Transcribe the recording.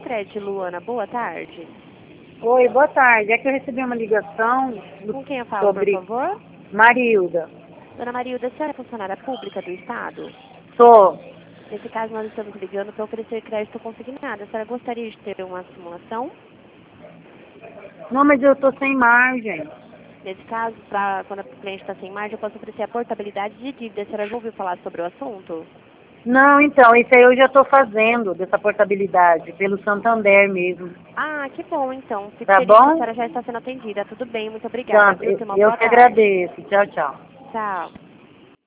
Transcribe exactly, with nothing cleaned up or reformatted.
Sicredi, Luana, boa tarde. Oi, boa tarde. É que eu recebi uma ligação do- Com quem eu falo, sobre por favor? Marilda. Dona Marilda, a senhora é funcionária pública do Estado? Sou. Nesse caso, nós estamos ligando para oferecer crédito consignado. A senhora gostaria de ter uma simulação? Não, mas eu tô sem margem. Nesse caso, pra, quando o cliente está sem margem, eu posso oferecer a portabilidade de dívida. A senhora já ouviu falar sobre o assunto? Não, então, isso aí eu já tô fazendo, dessa portabilidade, pelo Santander mesmo. Ah, que bom, então. Fico Tá feliz que a bom? senhora já está sendo atendida. Tudo bem, muito obrigada, Pronto, viu? eu, Tenha uma eu boa que tarde. agradeço. Tchau, tchau. Tchau.